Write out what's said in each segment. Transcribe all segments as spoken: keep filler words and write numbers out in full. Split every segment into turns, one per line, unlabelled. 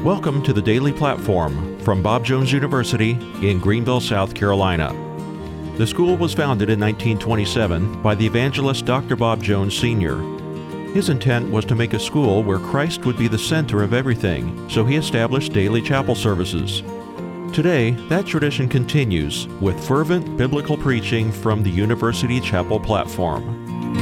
Welcome to the Daily Platform from Bob Jones University in Greenville, South Carolina. The school was founded in nineteen twenty-seven by the evangelist Doctor Bob Jones Senior His intent was to make a school where Christ would be the center of everything, so he established daily chapel services. Today, that tradition continues with fervent biblical preaching from the University Chapel platform.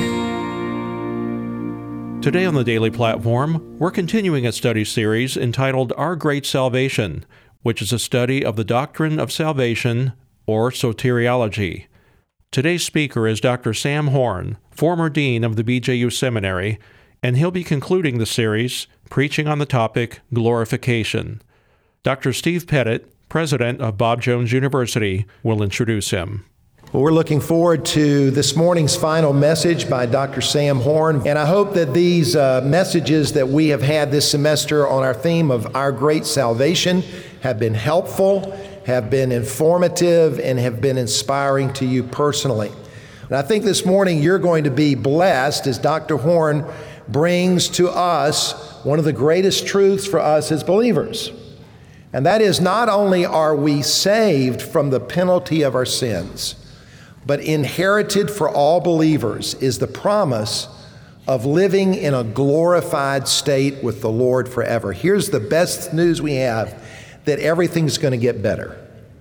Today on the Daily Platform, we're continuing a study series entitled Our Great Salvation, which is a study of the doctrine of salvation, or soteriology. Today's speaker is Doctor Sam Horn, former dean of the B J U Seminary, and he'll be concluding the series, preaching on the topic glorification. Doctor Steve Pettit, president of Bob Jones University, will introduce him.
Well, we're looking forward to this morning's final message by Doctor Sam Horn, and I hope that these uh, messages that we have had this semester on our theme of Our Great Salvation have been helpful, have been informative, and have been inspiring to you personally. And I think this morning you're going to be blessed as Doctor Horn brings to us one of the greatest truths for us as believers. And that is, not only are we saved from the penalty of our sins, but inherited for all believers is the promise of living in a glorified state with the Lord forever. Here's the best news we have, that everything's going to get better.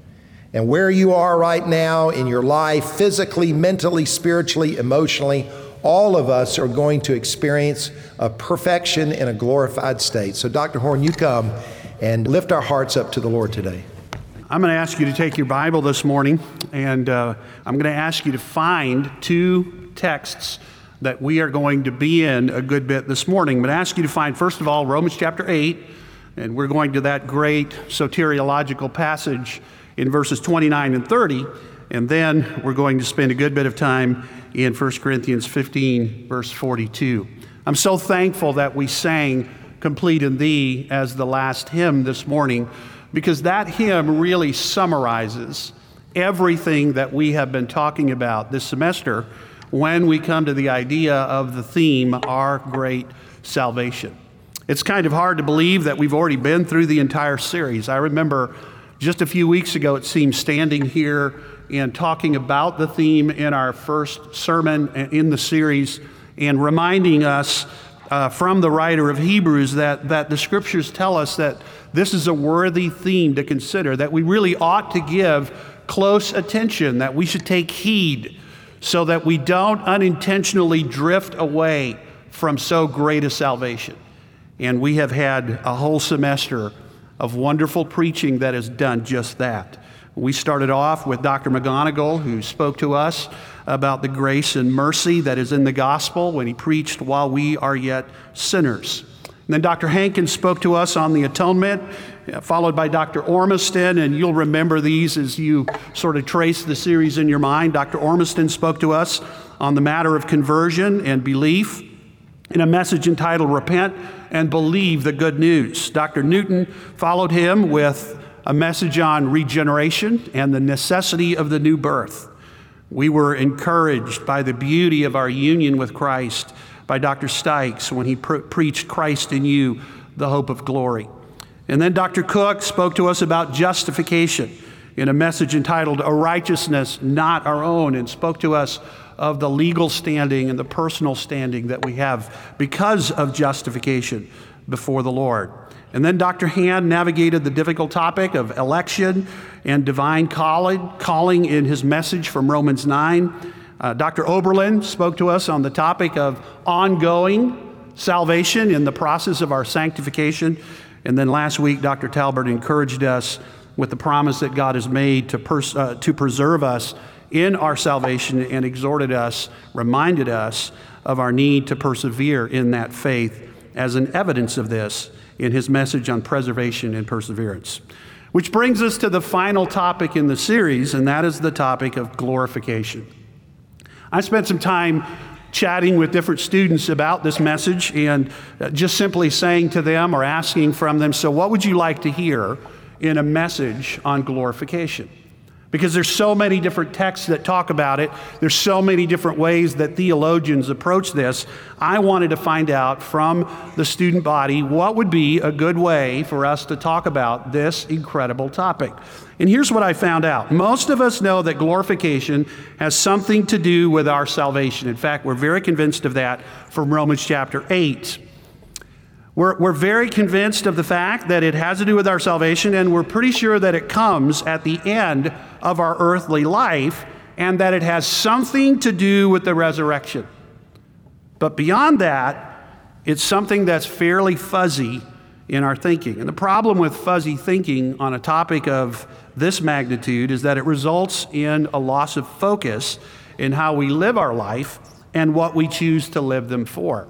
And where you are right now in your life, physically, mentally, spiritually, emotionally, all of us are going to experience a perfection in a glorified state. So Doctor Horn, you come and lift our hearts up to the Lord today.
I'm going to ask you to take your Bible this morning, and uh, I'm going to ask you to find two texts that we are going to be in a good bit this morning. I'm going to ask you to find, first of all, Romans chapter eight, and we're going to that great soteriological passage in verses twenty-nine and thirty, and then we're going to spend a good bit of time in First Corinthians fifteen, verse forty-two. I'm so thankful that we sang Complete in Thee as the last hymn this morning, because that hymn really summarizes everything that we have been talking about this semester when we come to the idea of the theme, Our Great Salvation. It's kind of hard to believe that we've already been through the entire series. I remember just a few weeks ago, it seems, standing here and talking about the theme in our first sermon in the series and reminding us uh, from the writer of Hebrews that, that the scriptures tell us that this is a worthy theme to consider, that we really ought to give close attention, that we should take heed so that we don't unintentionally drift away from so great a salvation. And we have had a whole semester of wonderful preaching that has done just that. We started off with Doctor McGonigal, who spoke to us about the grace and mercy that is in the gospel when he preached while we are yet sinners. And then Doctor Hankins spoke to us on the atonement, followed by Doctor Ormiston, and you'll remember these as you sort of trace the series in your mind. Doctor Ormiston spoke to us on the matter of conversion and belief in a message entitled Repent and Believe the Good News. Doctor Newton followed him with a message on regeneration and the necessity of the new birth. We were encouraged by the beauty of our union with Christ by Doctor Stykes when he pre- preached Christ in You, the hope of glory. And then Doctor Cook spoke to us about justification in a message entitled A Righteousness Not Our Own, and spoke to us of the legal standing and the personal standing that we have because of justification before the Lord. And then Doctor Hand navigated the difficult topic of election and divine calling, calling in his message from Romans nine. Uh, Doctor Oberlin spoke to us on the topic of ongoing salvation in the process of our sanctification. And then last week, Doctor Talbert encouraged us with the promise that God has made to, pers- uh, to preserve us in our salvation, and exhorted us, reminded us of our need to persevere in that faith as an evidence of this in his message on preservation and perseverance. Which brings us to the final topic in the series, and that is the topic of glorification. I spent some time chatting with different students about this message and just simply saying to them or asking from them, so what would you like to hear in a message on glorification? because there's so many different texts that talk about it. There's so many different ways that theologians approach this. I wanted to find out from the student body what would be a good way for us to talk about this incredible topic. And here's what I found out. Most of us know that glorification has something to do with our salvation. In fact, we're very convinced of that from Romans chapter eight. We're, we're very convinced of the fact that it has to do with our salvation, and we're pretty sure that it comes at the end of our earthly life, and that it has something to do with the resurrection. But beyond that, it's something that's fairly fuzzy in our thinking. And the problem with fuzzy thinking on a topic of this magnitude is that it results in a loss of focus in how we live our life and what we choose to live them for.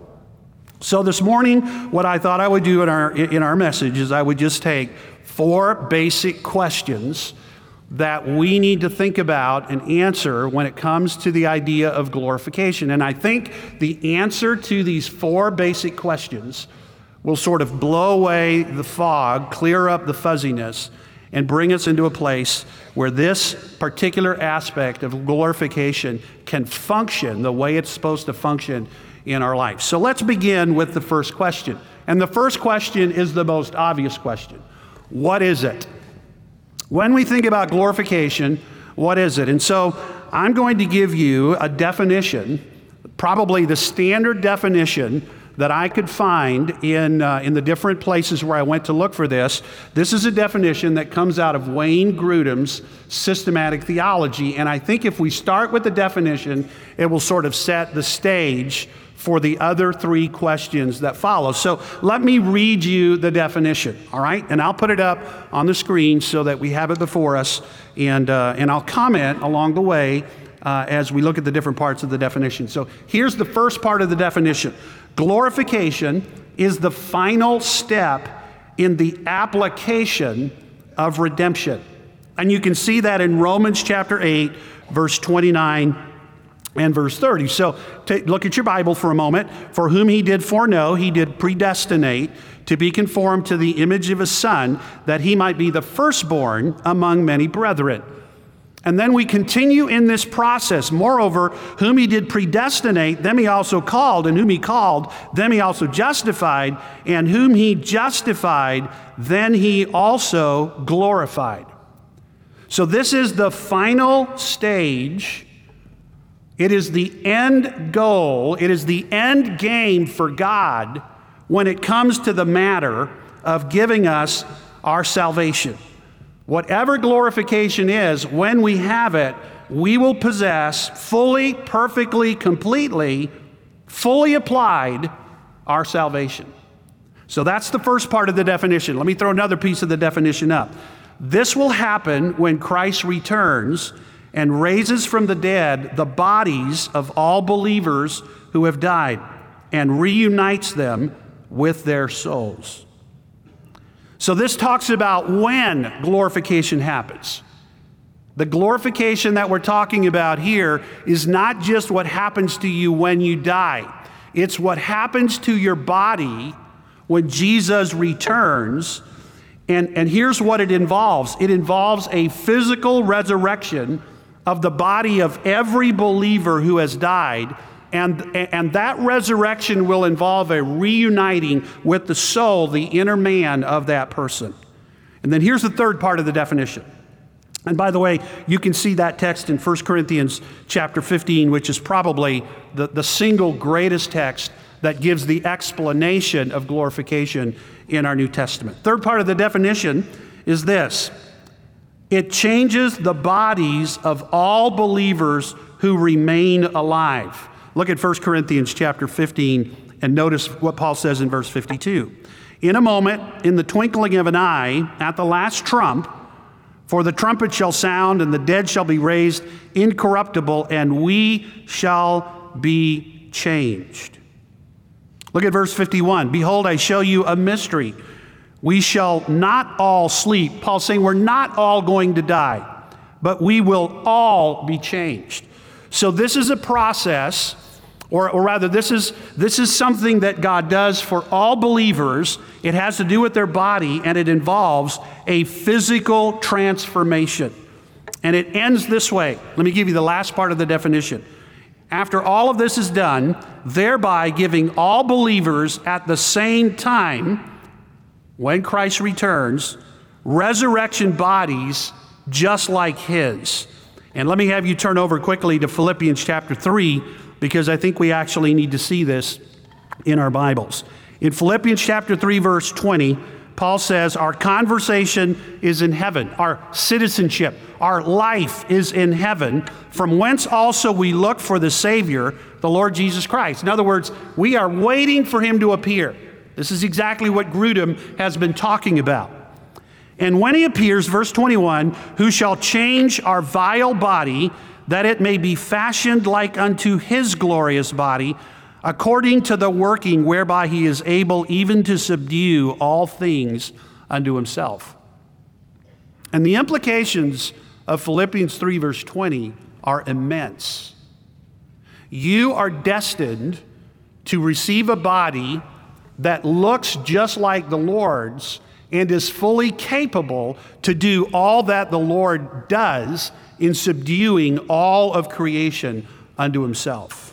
So this morning, what I thought I would do in our in our message is I would just take four basic questions that we need to think about and answer when it comes to the idea of glorification. And I think the answer to these four basic questions will sort of blow away the fog, clear up the fuzziness, and bring us into a place where this particular aspect of glorification can function the way it's supposed to function in our life. So let's begin with the first question. And the first question is the most obvious question. What is it? When we think about glorification, what is it? And so I'm going to give you a definition, probably the standard definition that I could find in, uh, in the different places where I went to look for this. This is a definition that comes out of Wayne Grudem's systematic theology. And I think if we start with the definition, it will sort of set the stage for the other three questions that follow. So let me read you the definition, all right? And I'll put it up on the screen so that we have it before us, and, uh, and I'll comment along the way uh, as we look at the different parts of the definition. So here's the first part of the definition. Glorification is the final step in the application of redemption. And you can see that in Romans chapter eight, verse twenty-nine and verse thirty. So take, look at your Bible for a moment. For whom he did foreknow, he did predestinate to be conformed to the image of his Son, that he might be the firstborn among many brethren. And then we continue in this process. Moreover, whom he did predestinate, them he also called, and whom he called, them he also justified, and whom he justified, then he also glorified. So this is the final stage. It is the end goal. It is the end game for God when it comes to the matter of giving us our salvation. Whatever glorification is, when we have it, we will possess fully, perfectly, completely, fully applied our salvation. So that's the first part of the definition. Let me throw another piece of the definition up. This will happen when Christ returns and raises from the dead the bodies of all believers who have died and reunites them with their souls. So this talks about when glorification happens. The glorification that we're talking about here is not just what happens to you when you die. It's what happens to your body when Jesus returns. And, and here's what it involves. It involves a physical resurrection of the body of every believer who has died. And, and that resurrection will involve a reuniting with the soul, the inner man of that person. And then here's the third part of the definition. And by the way, you can see that text in First Corinthians chapter fifteen, which is probably the, the single greatest text that gives the explanation of glorification in our New Testament. Third part of the definition is this. It changes the bodies of all believers who remain alive. Look at First Corinthians chapter fifteen and notice what Paul says in verse fifty-two. In a moment, in the twinkling of an eye, at the last trump, for the trumpet shall sound, and the dead shall be raised incorruptible, and we shall be changed. Look at verse fifty-one. Behold, I show you a mystery. We shall not all sleep. Paul's saying we're not all going to die, but we will all be changed. So this is a process, or, or rather this is, this is something that God does for all believers. It has to do with their body, and it involves a physical transformation. And it ends this way. Let me give you the last part of the definition. After all of this is done, thereby giving all believers at the same time, when Christ returns, resurrection bodies just like his. And let me have you turn over quickly to Philippians chapter three, because I think we actually need to see this in our Bibles. In Philippians chapter three, verse twenty, Paul says, our conversation is in heaven, our citizenship, our life is in heaven, from whence also we look for the Savior, the Lord Jesus Christ. In other words, we are waiting for him to appear. This is exactly what Grudem has been talking about. And when he appears, verse twenty-one, who shall change our vile body, that it may be fashioned like unto his glorious body, according to the working whereby he is able even to subdue all things unto himself. And the implications of Philippians three, verse twenty are immense. You are destined to receive a body that looks just like the Lord's and is fully capable to do all that the Lord does in subduing all of creation unto himself.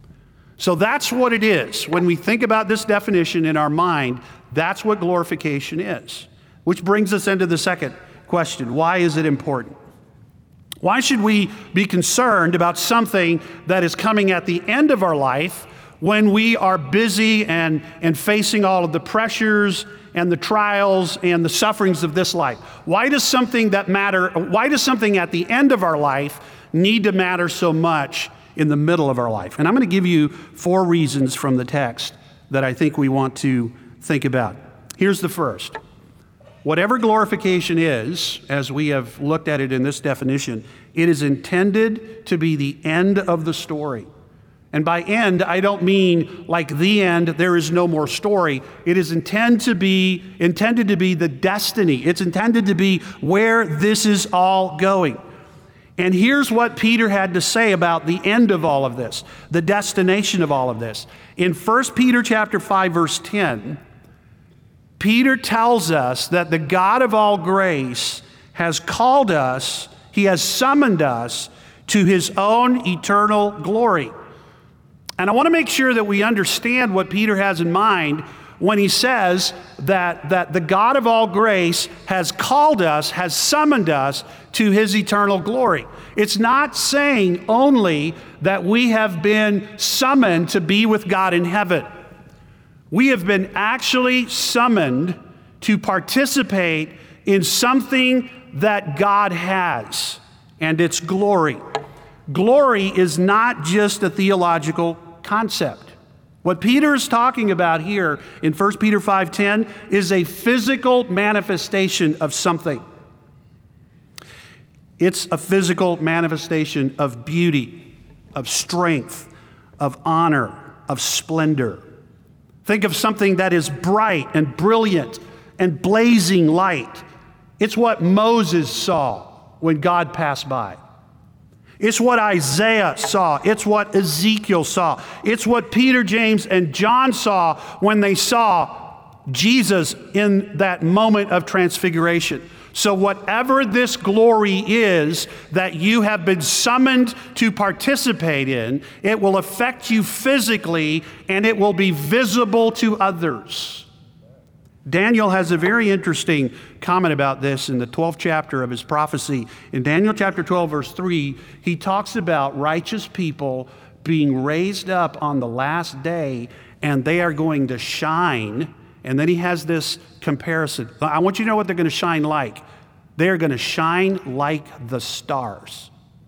So that's what it is. When we think about this definition in our mind, that's what glorification is. Which brings us into the second question. Why is it important? Why should we be concerned about something that is coming at the end of our life when we are busy and, and facing all of the pressures and the trials and the sufferings of this life? Why does something that matter, why does something at the end of our life need to matter so much in the middle of our life? And I'm going to give you four reasons from the text that I think we want to think about. Here's the first. Whatever glorification is, as we have looked at it in this definition, it is intended to be the end of the story. And by end, I don't mean like the end, there is no more story. It is intended to be, intended to be the destiny. It's intended to be where this is all going. And here's what Peter had to say about the end of all of this, the destination of all of this. In First Peter chapter five, verse ten, Peter tells us that the God of all grace has called us, he has summoned us to his own eternal glory. And I want to make sure that we understand what Peter has in mind when he says that, that the God of all grace has called us, has summoned us to his eternal glory. It's not saying only that we have been summoned to be with God in heaven. We have been actually summoned to participate in something that God has, and it's glory. Glory is not just a theological concept. What Peter is talking about here in First Peter five ten is a physical manifestation of something. It's a physical manifestation of beauty, of strength, of honor, of splendor. Think of something that is bright and brilliant and blazing light. It's what Moses saw when God passed by. It's what Isaiah saw. It's what Ezekiel saw. It's what Peter, James, and John saw when they saw Jesus in that moment of transfiguration. So whatever this glory is that you have been summoned to participate in, it will affect you physically and it will be visible to others. Daniel has a very interesting comment about this in the twelfth chapter of his prophecy. In Daniel chapter twelve, verse three, he talks about righteous people being raised up on the last day, and they are going to shine. And then he has this comparison. I want you to know what they're going to shine like. They're going to shine like the stars.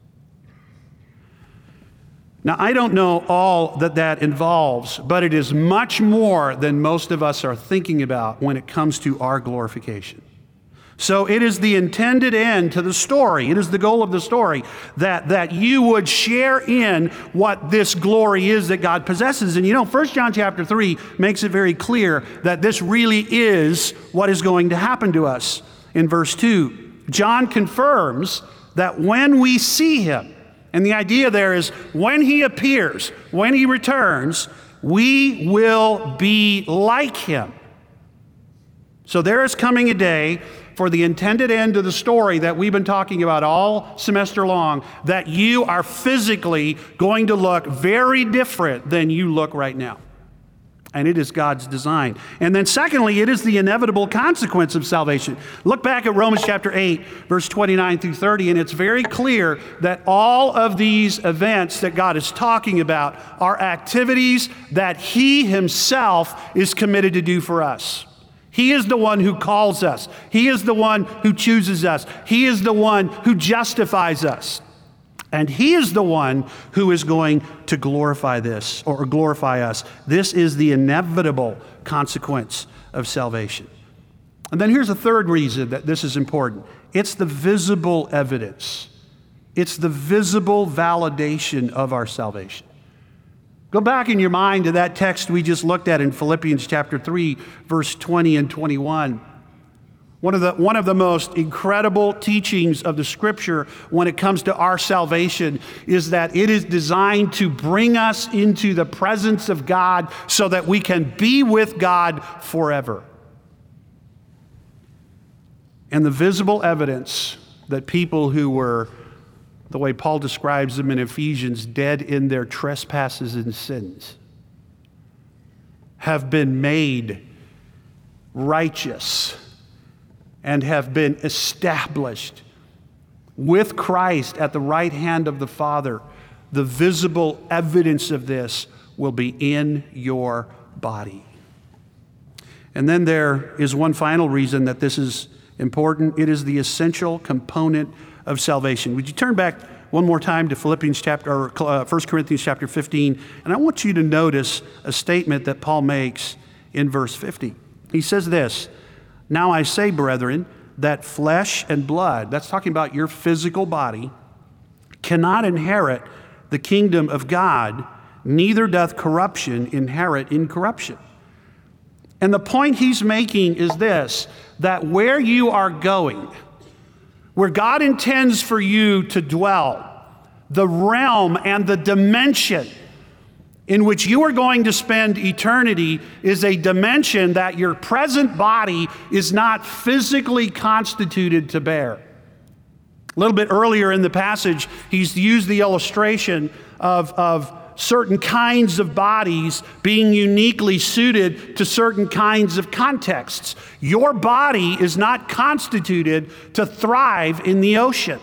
Now, I don't know all that that involves, but it is much more than most of us are thinking about when it comes to our glorification. So it is the intended end to the story. It is the goal of the story that, that you would share in what this glory is that God possesses. And you know, First John chapter three makes it very clear that this really is what is going to happen to us. In verse two, John confirms that when we see him, and the idea there is when he appears, when he returns, we will be like him. So there is coming a day for the intended end of the story that we've been talking about all semester long, that you are physically going to look very different than you look right now. And it is God's design. And then secondly, it is the inevitable consequence of salvation. Look back at Romans chapter eight, verse twenty-nine through thirty, and it's very clear that all of these events that God is talking about are activities that He Himself is committed to do for us. He is the one who calls us. He is the one who chooses us. He is the one who justifies us. And He is the one who is going to glorify this, or glorify us. This is the inevitable consequence of salvation. And then here's a third reason that this is important. It's the visible evidence. It's the visible validation of our salvation. Go back in your mind to that text we just looked at in Philippians chapter three, verse twenty and twenty-one. One of the, one of the most incredible teachings of the Scripture when it comes to our salvation is that it is designed to bring us into the presence of God so that we can be with God forever. And the visible evidence that people who were, the way Paul describes them in Ephesians, dead in their trespasses and sins, have been made righteous and have been established with Christ at the right hand of the Father. The visible evidence of this will be in your body. And then there is one final reason that this is important. It is the essential component of salvation. Would you turn back one more time to Philippians chapter, or uh, First Corinthians chapter fifteen, and I want you to notice a statement that Paul makes in verse fifty. He says this, "Now I say, brethren, that flesh and blood," that's talking about your physical body, "cannot inherit the kingdom of God, neither doth corruption inherit incorruption." And the point he's making is this, that where you are going, where God intends for you to dwell, the realm and the dimension in which you are going to spend eternity is a dimension that your present body is not physically constituted to bear. A little bit earlier in the passage, he's used the illustration of, of certain kinds of bodies being uniquely suited to certain kinds of contexts. Your body is not constituted to thrive in the ocean.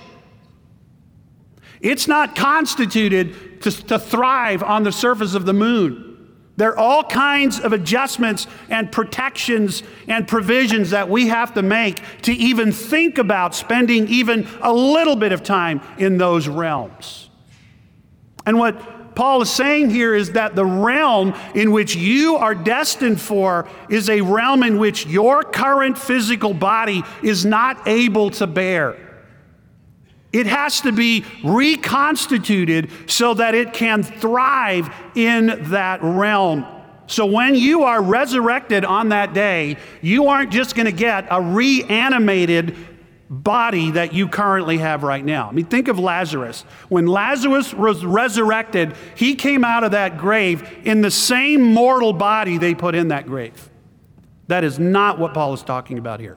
It's not constituted to, to thrive on the surface of the moon. There are all kinds of adjustments and protections and provisions that we have to make to even think about spending even a little bit of time in those realms. And what Paul is saying here is that the realm in which you are destined for is a realm in which your current physical body is not able to bear. It has to be reconstituted so that it can thrive in that realm. So when you are resurrected on that day, you aren't just going to get a reanimated body that you currently have right now. I mean, think of Lazarus. When Lazarus was resurrected, he came out of that grave in the same mortal body they put in that grave. That is not what Paul is talking about here.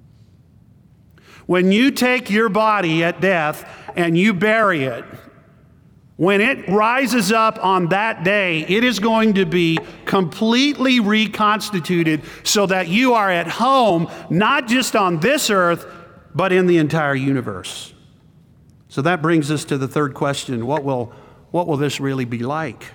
When you take your body at death and you bury it, when it rises up on that day, it is going to be completely reconstituted so that you are at home, not just on this earth, but in the entire universe. So that brings us to the third question. What will, what will this really be like?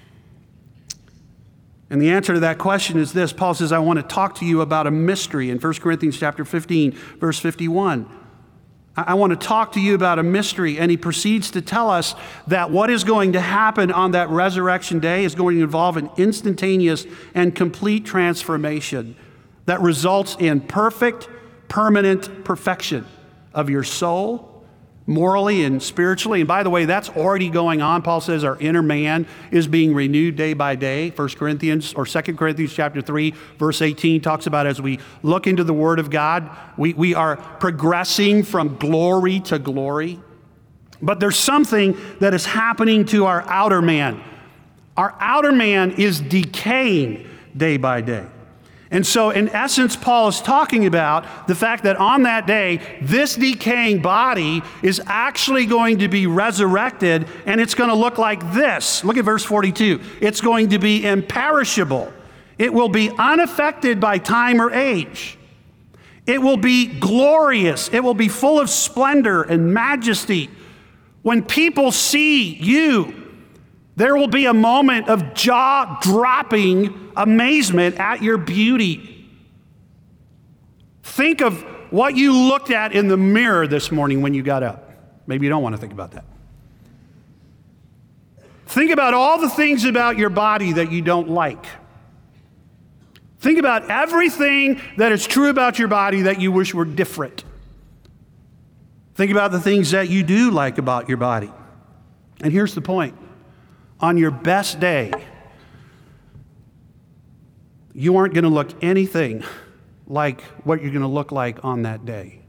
And the answer to that question is this. Paul says, I want to talk to you about a mystery in First Corinthians chapter fifteen, verse fifty-one. I want to talk to you about a mystery. And he proceeds to tell us that what is going to happen on that resurrection day is going to involve an instantaneous and complete transformation that results in perfect, permanent perfection of your soul, morally and spiritually. And by the way, that's already going on. Paul says our inner man is being renewed day by day. First Corinthians or Second Corinthians chapter three, verse eighteen talks about as we look into the Word of God, we, we are progressing from glory to glory. But there's something that is happening to our outer man. Our outer man is decaying day by day. And so, in essence, Paul is talking about the fact that on that day, this decaying body is actually going to be resurrected, and it's going to look like this. Look at verse forty-two. It's going to be imperishable. It will be unaffected by time or age. It will be glorious. It will be full of splendor and majesty. When people see you, there will be a moment of jaw-dropping amazement at your beauty. Think of what you looked at in the mirror this morning when you got up. Maybe you don't want to think about that. Think about all the things about your body that you don't like. Think about everything that is true about your body that you wish were different. Think about the things that you do like about your body. And here's the point. On your best day, you aren't going to look anything like what you're going to look like on that day.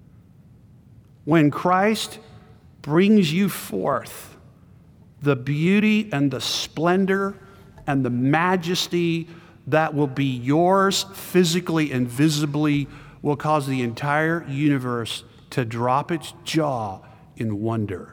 When Christ brings you forth, the beauty and the splendor and the majesty that will be yours physically and visibly will cause the entire universe to drop its jaw in wonder.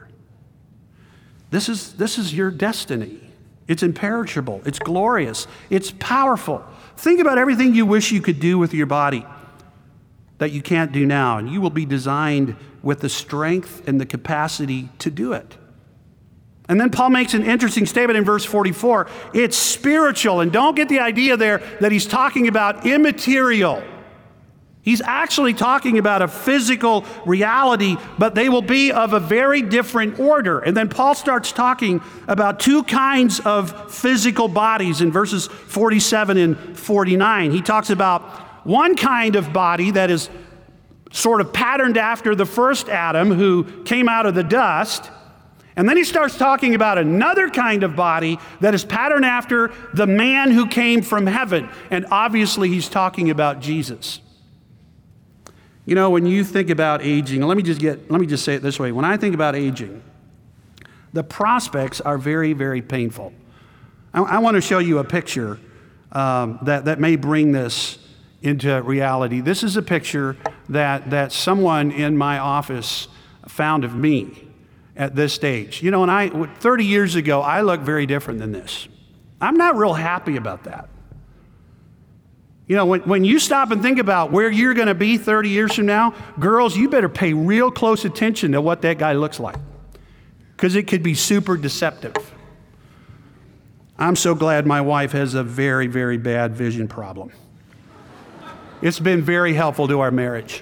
This is, this is your destiny. It's imperishable. It's glorious. It's powerful. Think about everything you wish you could do with your body that you can't do now, and you will be designed with the strength and the capacity to do it. And then Paul makes an interesting statement in verse forty-four. It's spiritual, and don't get the idea there that he's talking about immaterial. He's actually talking about a physical reality, but they will be of a very different order. And then Paul starts talking about two kinds of physical bodies in verses forty-seven and forty-nine. He talks about one kind of body that is sort of patterned after the first Adam who came out of the dust. And then he starts talking about another kind of body that is patterned after the man who came from heaven. And obviously he's talking about Jesus. You know, when you think about aging, let me just get, let me just say it this way. When I think about aging, the prospects are very, very painful. I, I want to show you a picture um, that, that may bring this into reality. This is a picture that, that someone in my office found of me at this stage. You know, and I, thirty years ago, I looked very different than this. I'm not real happy about that. You know, when, when you stop and think about where you're going to be thirty years from now, girls, you better pay real close attention to what that guy looks like, because it could be super deceptive. I'm so glad my wife has a very, very bad vision problem. It's been very helpful to our marriage.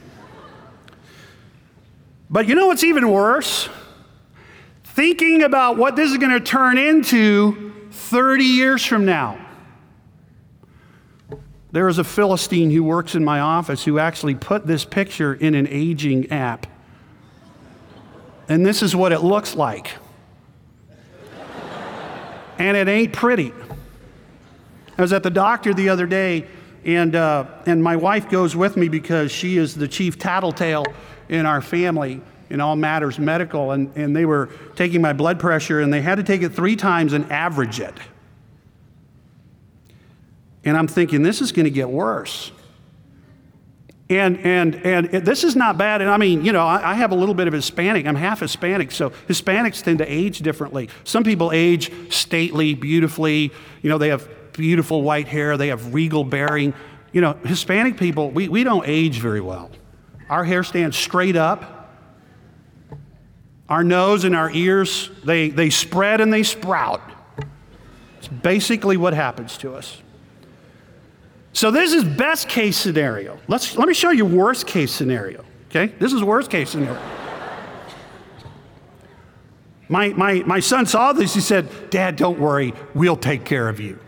But you know what's even worse? Thinking about what this is going to turn into thirty years from now. There is a Philistine who works in my office who actually put this picture in an aging app. And this is what it looks like. And it ain't pretty. I was at the doctor the other day, and uh, and my wife goes with me because she is the chief tattletale in our family in all matters medical. And, and they were taking my blood pressure, and they had to take it three times and average it. And I'm thinking, this is going to get worse. And and and it, this is not bad. And I mean, you know, I, I have a little bit of Hispanic. I'm half Hispanic, so Hispanics tend to age differently. Some people age stately, beautifully. You know, they have beautiful white hair. They have regal bearing. You know, Hispanic people, we, we don't age very well. Our hair stands straight up. Our nose and our ears, they, they spread and they sprout. It's basically what happens to us. So this is best case scenario. Let's, let me show you worst case scenario, okay? This is worst case scenario. My, my, my son saw this, he said, "Dad, don't worry, we'll take care of you."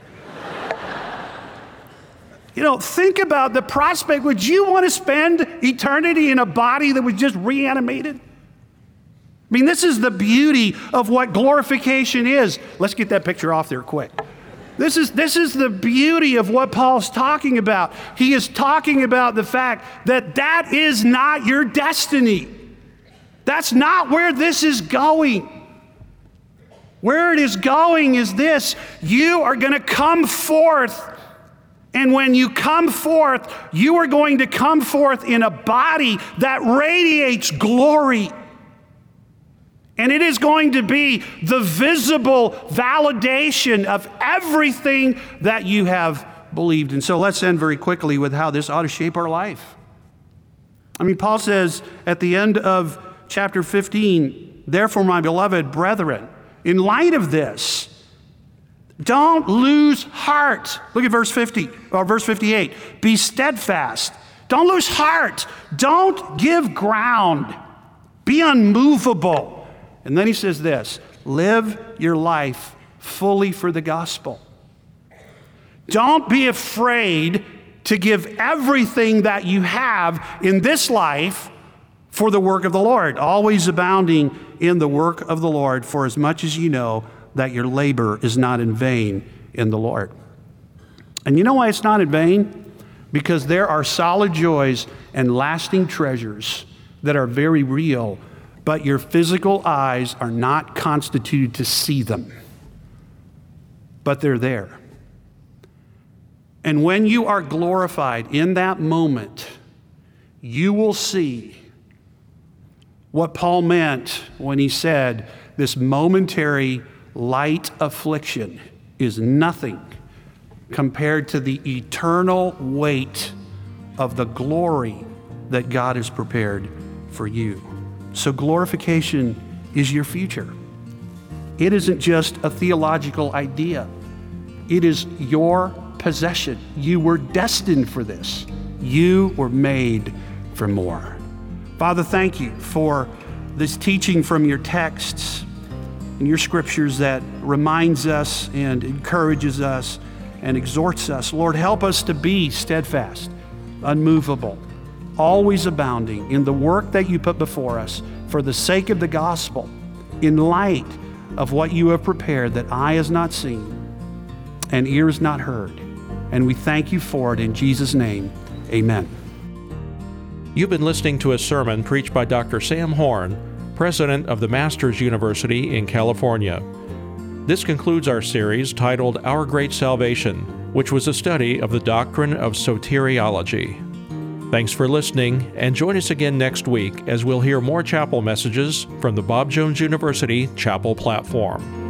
You know, think about the prospect. Would you want to spend eternity in a body that was just reanimated? I mean, this is the beauty of what glorification is. Let's get that picture off there quick. This is, this is the beauty of what Paul's talking about. He is talking about the fact that that is not your destiny. That's not where this is going. Where it is going is this: you are going to come forth And when you come forth, you are going to come forth in a body that radiates glory. And it is going to be the visible validation of everything that you have believed. And so let's end very quickly with how this ought to shape our life. I mean, Paul says at the end of chapter fifteen, therefore, my beloved brethren, in light of this, don't lose heart. Look at verse fifty, or verse fifty-eight. Be steadfast. Don't lose heart. Don't give ground. Be unmovable. And then he says this, live your life fully for the gospel. Don't be afraid to give everything that you have in this life for the work of the Lord, always abounding in the work of the Lord, for as much as you know that your labor is not in vain in the Lord. And you know why it's not in vain? Because there are solid joys and lasting treasures that are very real, but your physical eyes are not constituted to see them. But they're there. And when you are glorified in that moment, you will see what Paul meant when he said this momentary light affliction is nothing compared to the eternal weight of the glory that God has prepared for you. So glorification is your future. It isn't just a theological idea. It is your possession. You were destined for this. You were made for more. Father, thank you for this teaching from your texts and your scriptures that reminds us and encourages us and exhorts us. Lord, help us to be steadfast, unmovable, always abounding in the work that you put before us for the sake of the gospel, in light of what you have prepared that eye has not seen and ear has not heard. And we thank you for it in Jesus' name. Amen.
You've been listening to a sermon preached by Doctor Sam Horn, president of the Masters University in California. This concludes our series titled Our Great Salvation, which was a study of the doctrine of soteriology. Thanks for listening, and join us again next week as we'll hear more chapel messages from the Bob Jones University Chapel platform.